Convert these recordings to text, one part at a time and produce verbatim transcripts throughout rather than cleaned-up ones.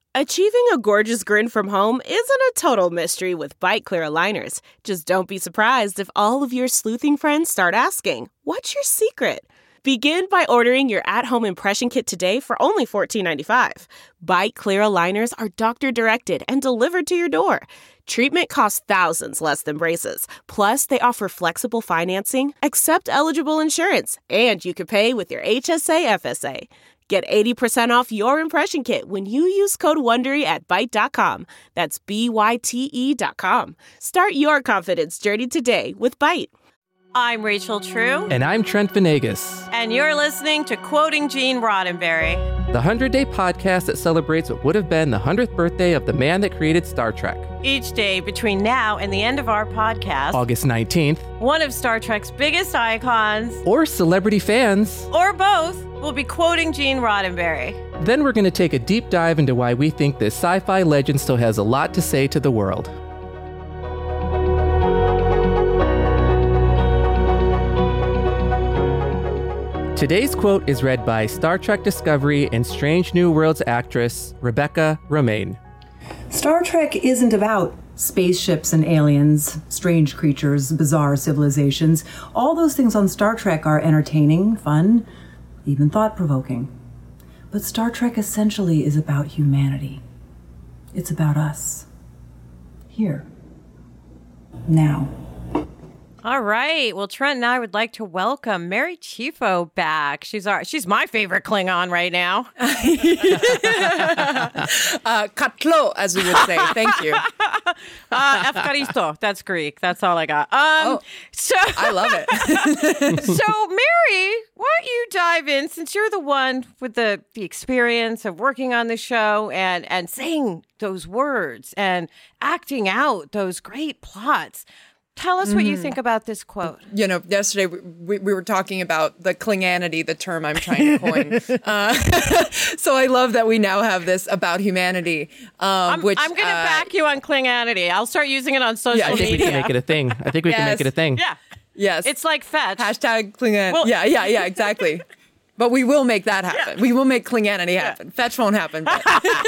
Achieving a gorgeous grin from home isn't a total mystery with Byte Clear aligners. Just don't be surprised if all of your sleuthing friends start asking, "What's your secret?" Begin by ordering your at-home impression kit today for only fourteen ninety-five. Byte Clear aligners are doctor-directed and delivered to your door. Treatment costs thousands less than braces. Plus, they offer flexible financing, accept eligible insurance, and you can pay with your H S A F S A. Get eighty percent off your impression kit when you use code WONDERY at byte dot com. That's B Y T E dot com. Start your confidence journey today with Byte. I'm Rachel True. And I'm Trent Venegas. And you're listening to Quoting Gene Roddenberry, the one hundred day podcast that celebrates what would have been the one hundredth birthday of the man that created Star Trek. Each day between now and the end of our podcast, August nineteenth, one of Star Trek's biggest icons, or celebrity fans, or both, will be quoting Gene Roddenberry. Then we're going to take a deep dive into why we think this sci-fi legend still has a lot to say to the world. Today's quote is read by Star Trek Discovery and Strange New Worlds actress Rebecca Romijn. Star Trek isn't about spaceships and aliens, strange creatures, bizarre civilizations. All those things on Star Trek are entertaining, fun, even thought-provoking. But Star Trek essentially is about humanity. It's about us. Here. Now. All right. Well, Trent and I would like to welcome Mary Chieffo back. She's our, she's my favorite Klingon right now. uh, Katlo, as we would say. Thank you. uh, Efkaristo. That's Greek. That's all I got. Um, oh, so I love it. So, Mary, why don't you dive in, since you're the one with the, the experience of working on the show and, and saying those words and acting out those great plots. Tell us what you think about this quote. You know, yesterday we, we were talking about the Klinganity, the term I'm trying to coin. uh, so I love that we now have this about humanity. Um, I'm, which I'm going to uh, back you on Klinganity. I'll start using it on social yeah, I think media. we can make it a thing. I think we yes. can make it a thing. Yeah. Yes. It's like fetch. Hashtag Klingan. Well, yeah, yeah, yeah, exactly. But we will make that happen. Yeah. We will make Klinganity happen. Yeah. Fetch won't happen. But,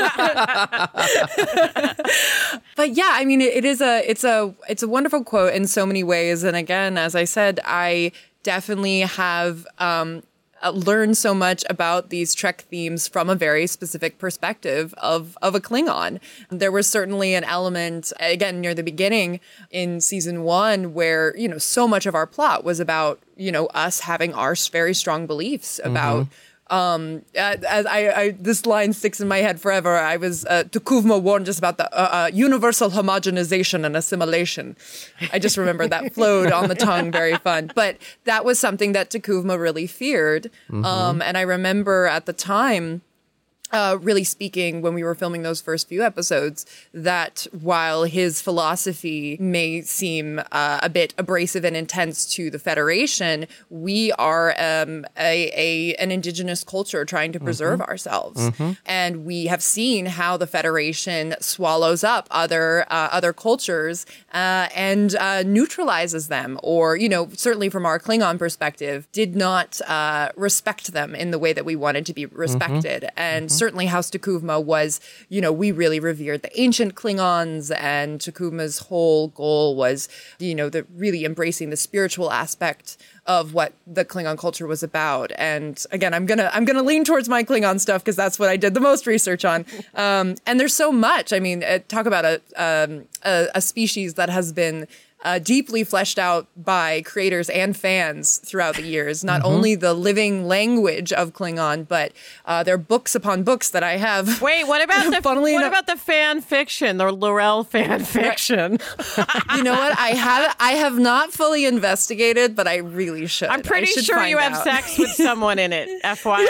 but yeah, I mean, it, it is a, it's a, it's a wonderful quote in so many ways. And again, as I said, I definitely have um, learned so much about these Trek themes from a very specific perspective of of a Klingon. There was certainly an element, again, near the beginning in season one, where, you know, so much of our plot was about, you know, us having our very strong beliefs about, mm-hmm. um, as I, I, this line sticks in my head forever. I was, uh, T'Kuvma warned us about the uh, uh, universal homogenization and assimilation. I just remember that flowed on the tongue, very fun. But that was something that T'Kuvma really feared. Mm-hmm. Um, and I remember at the time, Uh, really speaking, when we were filming those first few episodes, that while his philosophy may seem uh, a bit abrasive and intense to the Federation, we are um, a, a an indigenous culture trying to preserve mm-hmm. ourselves, mm-hmm. and we have seen how the Federation swallows up other uh, other cultures uh, and uh, neutralizes them, or, you know, certainly from our Klingon perspective, did not uh, respect them in the way that we wanted to be respected, mm-hmm. and mm-hmm. certainly House T'Kuvma was, you know, we really revered the ancient Klingons, and T'Kuvma's whole goal was, you know, the really embracing the spiritual aspect of what the Klingon culture was about. And again, I'm gonna I'm gonna lean towards my Klingon stuff because that's what I did the most research on. Um, and there's so much. I mean, uh, talk about a, um, a a species that has been Uh, deeply fleshed out by creators and fans throughout the years. Not mm-hmm. only the living language of Klingon, but uh, there are books upon books that I have. Wait, what about the what enough, about the fan fiction, the L'Rell fan fiction? You know what? I have I have not fully investigated, but I really should. I'm pretty should sure you out. have sex with someone in it. F Y I.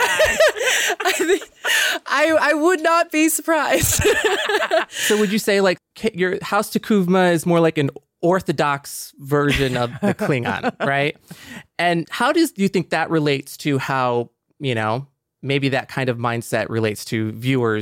I, think, I I would not be surprised. So would you say, like, your House T'Kuvma is more like an orthodox version of the Klingon, right? And how does do you think that relates to how, you know, maybe that kind of mindset relates to viewers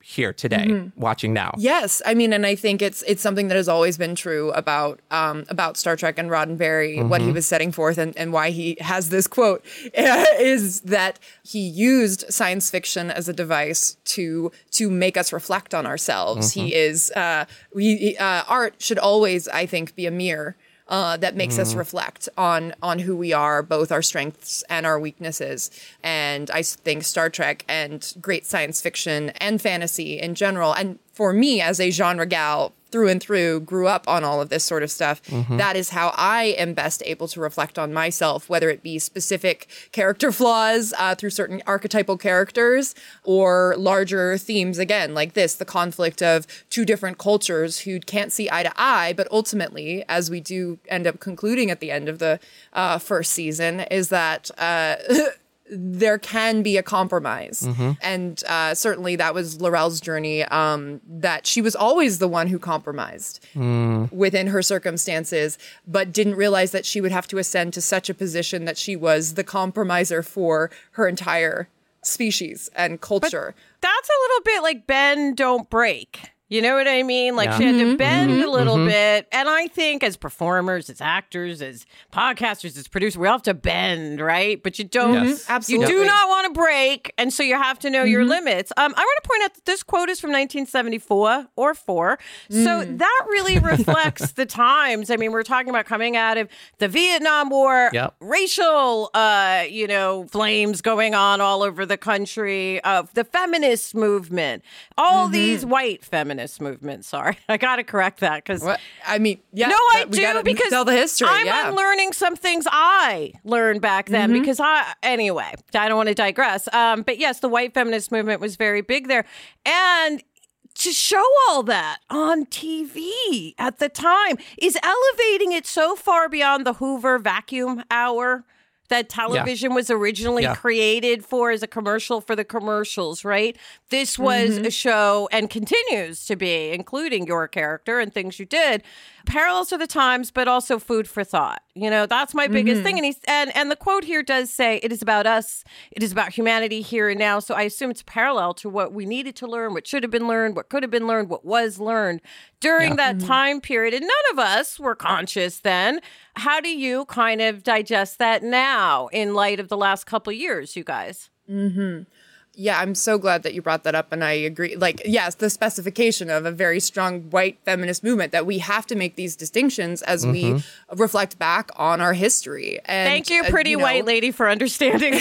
here today, mm-hmm. watching now. Yes, I mean, and I think it's it's something that has always been true about um, about Star Trek and Roddenberry, mm-hmm. what he was setting forth, and, and why he has this quote uh, is that he used science fiction as a device to to make us reflect on ourselves. Mm-hmm. He is uh, we uh, art should always, I think, be a mirror. Uh, that makes mm. us reflect on on who we are, both our strengths and our weaknesses. And I think Star Trek and great science fiction and fantasy in general, and for me as a genre gal through and through, grew up on all of this sort of stuff, mm-hmm. that is how I am best able to reflect on myself, whether it be specific character flaws uh, through certain archetypal characters or larger themes, again, like this, the conflict of two different cultures who can't see eye to eye, but ultimately, as we do end up concluding at the end of the uh, first season, is that uh, there can be a compromise. Mm-hmm. And uh, certainly that was L'Rell's journey, um, that she was always the one who compromised mm. within her circumstances, but didn't realize that she would have to ascend to such a position that she was the compromiser for her entire species and culture. But that's a little bit like bend, don't break. You know what I mean? Like yeah. she had to bend mm-hmm. a little mm-hmm. bit. And I think as performers, as actors, as podcasters, as producers, we all have to bend, right? But you don't, yes. Absolutely. You do not want to break. And so you have to know mm-hmm. your limits. Um, I want to point out that this quote is from nineteen seventy-four or four. Mm. So that really reflects the times. I mean, we're talking about coming out of the Vietnam War, yep. racial, uh, you know, flames going on all over the country, of uh, the feminist movement, all mm-hmm. these white feminists. Movement. Sorry, I got to correct that because I mean, yeah, no, I we do because tell the history. I'm yeah. unlearning some things I learned back then mm-hmm. because I anyway. I don't want to digress. Um, but yes, the white feminist movement was very big there, and to show all that on T V at the time is elevating it so far beyond the Hoover vacuum hour that television yeah. was originally yeah. created for as a commercial for the commercials, right? This was mm-hmm. a show and continues to be, including your character and things you did, parallels to the times, but also food for thought. You know, that's my biggest mm-hmm. thing. And he's and, and the quote here does say, it is about us. It is about humanity here and now. So I assume it's parallel to what we needed to learn, what should have been learned, what could have been learned, what was learned during yeah. that mm-hmm. time period. And none of us were conscious then. How do you kind of digest that now in light of the last couple of years, you guys? Mm-hmm. Yeah, I'm so glad that you brought that up. And I agree. Like, yes, the specification of a very strong white feminist movement, that we have to make these distinctions as mm-hmm. we reflect back on our history. And, thank you, pretty uh, you know, white lady, for understanding.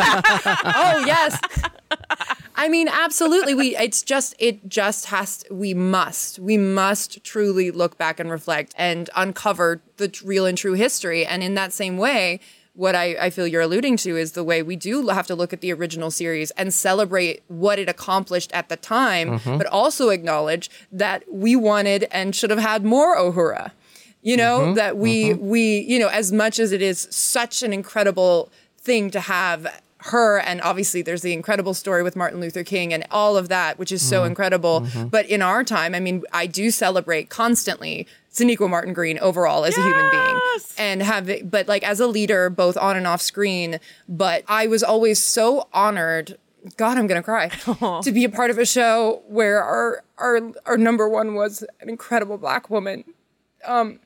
Oh, yes. I mean, absolutely. We it's just it just has to, we must we must truly look back and reflect and uncover the real and true history. And in that same way, what I, I feel you're alluding to is the way we do have to look at the original series and celebrate what it accomplished at the time, mm-hmm. but also acknowledge that we wanted and should have had more Uhura. You know, mm-hmm. that we mm-hmm. we you know, as much as it is such an incredible thing to have her, and obviously there's the incredible story with Martin Luther King and all of that, which is mm-hmm. so incredible. Mm-hmm. But in our time, I mean, I do celebrate constantly Sonequa Martin Green overall as yes! a human being, and have it, but like as a leader, both on and off screen. But I was always so honored. God, I'm gonna cry to be a part of a show where our our our number one was an incredible Black woman, um,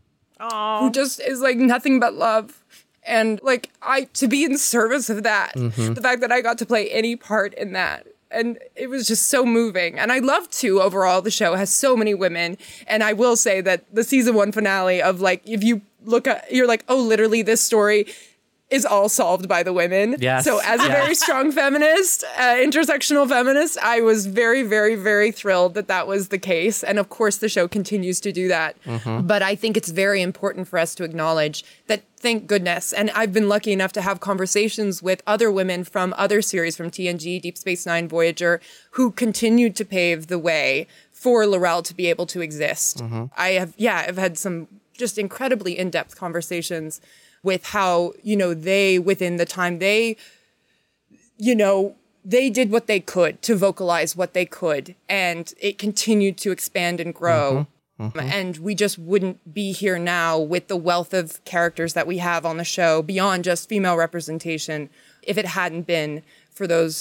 who just is like nothing but love. And like I to be in service of that, mm-hmm. the fact that I got to play any part in that. And it was just so moving. And I love too, overall, the show has so many women. And I will say that the season one finale of like, if you look at, you're like, oh, literally this story is all solved by the women. Yes. So as a yes. very strong feminist, uh, intersectional feminist, I was very, very, very thrilled that that was the case. And of course, the show continues to do that. Mm-hmm. But I think it's very important for us to acknowledge that, thank goodness. And I've been lucky enough to have conversations with other women from other series, from T N G, Deep Space Nine, Voyager, who continued to pave the way for L'Rell to be able to exist. Mm-hmm. I have, yeah, I've had some just incredibly in-depth conversations with how, you know, they, within the time they, you know, they did what they could to vocalize what they could, and it continued to expand and grow. Mm-hmm. Mm-hmm. And we just wouldn't be here now with the wealth of characters that we have on the show beyond just female representation if it hadn't been for those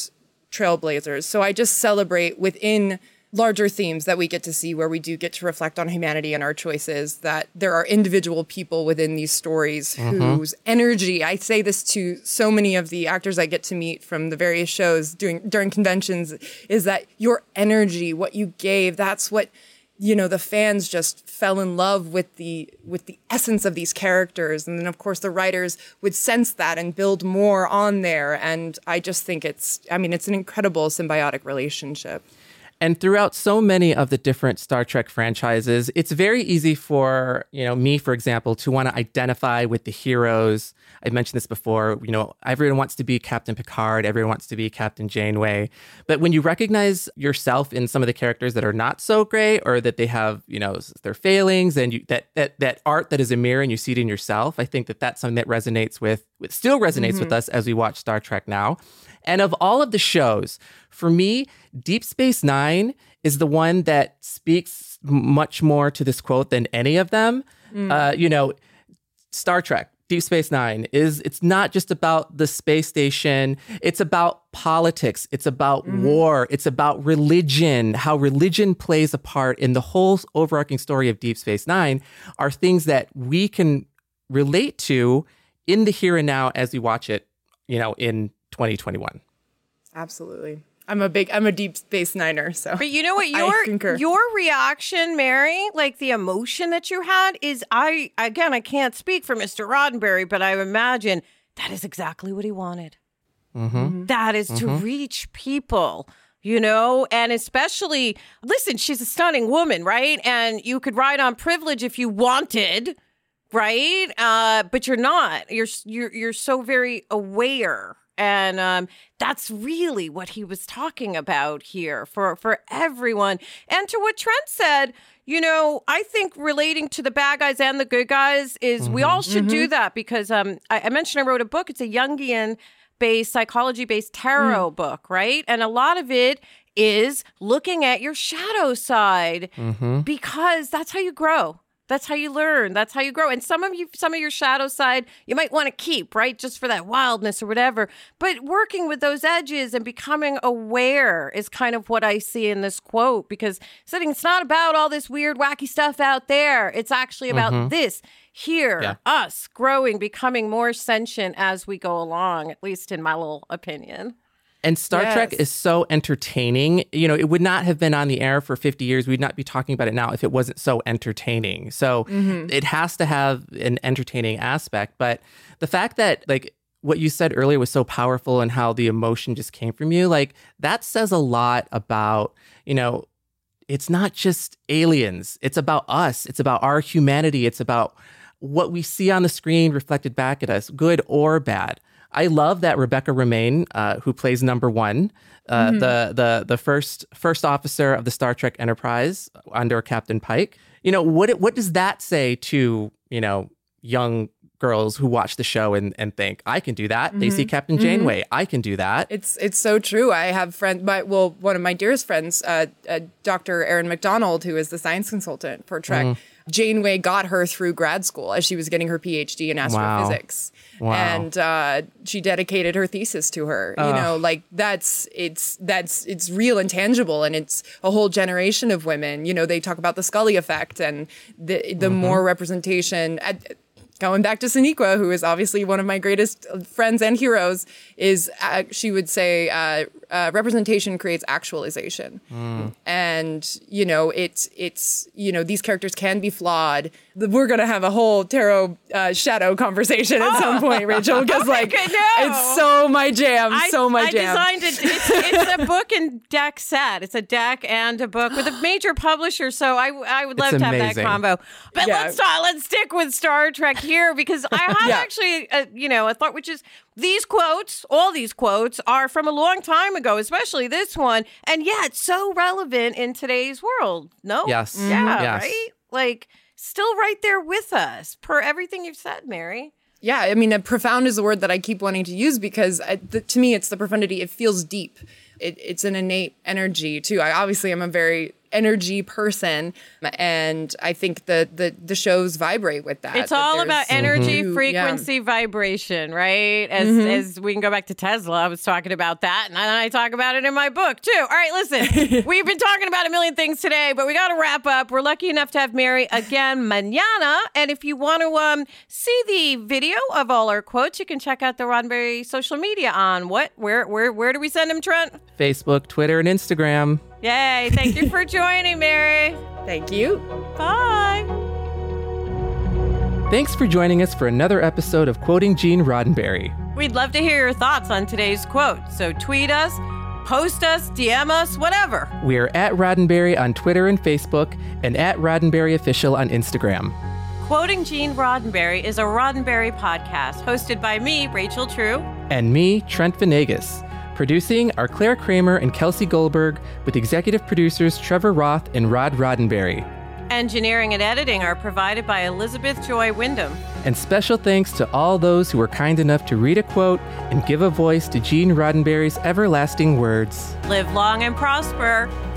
trailblazers. So I just celebrate within larger themes that we get to see, where we do get to reflect on humanity and our choices, that there are individual people within these stories mm-hmm. whose energy, I say this to so many of the actors I get to meet from the various shows during, during conventions, is that your energy, what you gave, that's what, you know, the fans just fell in love with the with the essence of these characters. And then, of course, the writers would sense that and build more on there. And I just think it's, I mean, it's an incredible symbiotic relationship. And throughout so many of the different Star Trek franchises, it's very easy for, you know, me, for example, to want to identify with the heroes. I mentioned this before, you know, everyone wants to be Captain Picard, everyone wants to be Captain Janeway. But when you recognize yourself in some of the characters that are not so great, or that they have, you know, their failings, and you, that that that art that is a mirror and you see it in yourself, I think that that's something that resonates with, with still resonates mm-hmm. with us as we watch Star Trek now. And of all of the shows, for me, Deep Space Nine is the one that speaks much more to this quote than any of them. Mm. Uh, you know, Star Trek, Deep Space Nine is, it's not just about the space station. It's about politics. It's about mm. war. It's about religion, how religion plays a part in the whole overarching story of Deep Space Nine are things that we can relate to in the here and now as we watch it, you know, in twenty twenty-one. Absolutely. I'm a big, I'm a Deep Space Niner, so. But you know what, your your reaction, Mary, like the emotion that you had is, I, again, I can't speak for Mister Roddenberry, but I imagine that is exactly what he wanted. Mm-hmm. That is mm-hmm. to reach people, you know, and especially, listen, she's a stunning woman, right? And you could ride on privilege if you wanted, right? Uh, but you're not. You're you're you're so very aware. And um, that's really what he was talking about here for, for everyone. And to what Trent said, you know, I think relating to the bad guys and the good guys is mm-hmm. we all should mm-hmm. do that, because um, I, I mentioned I wrote a book. It's a Jungian-based, psychology-based tarot mm. book, right? And a lot of it is looking at your shadow side mm-hmm. because that's how you grow. That's how you learn. That's how you grow. And some of you, some of your shadow side, you might want to keep, right? Just for that wildness or whatever. But working with those edges and becoming aware is kind of what I see in this quote, because saying it's not about all this weird, wacky stuff out there. It's actually about mm-hmm. this here, yeah. us growing, becoming more sentient as we go along, at least in my little opinion. And Star yes. Trek is so entertaining. You know, it would not have been on the air for fifty years. We'd not be talking about it now if it wasn't so entertaining. So mm-hmm. it has to have an entertaining aspect. But the fact that, like, what you said earlier was so powerful and how the emotion just came from you, like, that says a lot about, you know, it's not just aliens. It's about us. It's about our humanity. It's about what we see on the screen reflected back at us, good or bad. I love that Rebecca Romijn, uh, who plays Number One, uh, mm-hmm. the the the first first officer of the Star Trek Enterprise under Captain Pike. You know, what what does that say to, you know, young girls who watch the show and, and think, I can do that. Mm-hmm. They see Captain Janeway. Mm-hmm. I can do that. It's it's so true. I have friends, my, well, one of my dearest friends, uh, uh, Doctor Erin McDonald, who is the science consultant for Trek. Mm. Janeway got her through grad school as she was getting her P H D in astrophysics. Wow. Wow. And uh, she dedicated her thesis to her. Uh. You know, like that's it's that's it's real and tangible, and it's a whole generation of women. You know, they talk about the Scully effect and the the mm-hmm. more representation. At, Going back to Sonequa, who is obviously one of my greatest friends and heroes, is uh, she would say uh, uh, representation creates actualization. Mm. And, you know, it's, it's, you know, these characters can be flawed. We're going to have a whole tarot uh, shadow conversation at oh. some point, Rachel, because oh like, God, no. it's so my jam, I, so my I jam. I designed it. It's, it's a book and deck set. It's a deck and a book with a major publisher. So I, I would love it's to amazing. have that combo. But yeah. let's talk, let's stick with Star Trek here, because I have yeah. actually, uh, you know, a thought, which is these quotes, all these quotes are from a long time ago, especially this one. And yeah, it's so relevant in today's world. No? Yes. Yeah, yes. right? Like, still right there with us per everything you've said, Mary. Yeah, I mean, profound is a word that I keep wanting to use because I, the, to me, it's the profundity. It feels deep. It, it's an innate energy, too. I obviously am a very energy person, and I think the the the shows vibrate with that. It's that all there's- about energy, Mhm. frequency, Yeah. vibration, right? As Mhm. as we can go back to Tesla, I was talking about that, and I, I talk about it in my book too. All right, listen, we've been talking about a million things today, but we got to wrap up. We're lucky enough to have Mary again mañana, and if you want to um see the video of all our quotes, you can check out the Roddenberry social media on what, where, where, where do we send them, Trent? Facebook, Twitter, and Instagram. Yay! Thank you for joining, Mary. Thank you. Bye. Thanks for joining us for another episode of Quoting Gene Roddenberry. We'd love to hear your thoughts on today's quote, so tweet us, post us, D M us, whatever. We're at Roddenberry on Twitter and Facebook, and at Roddenberry Official on Instagram. Quoting Gene Roddenberry is a Roddenberry podcast hosted by me, Rachel True. And me, Trent Venegas. Producing are Claire Kramer and Kelsey Goldberg, with executive producers Trevor Roth and Rod Roddenberry. Engineering and editing are provided by Elizabeth Joy Wyndham. And special thanks to all those who were kind enough to read a quote and give a voice to Gene Roddenberry's everlasting words. Live long and prosper.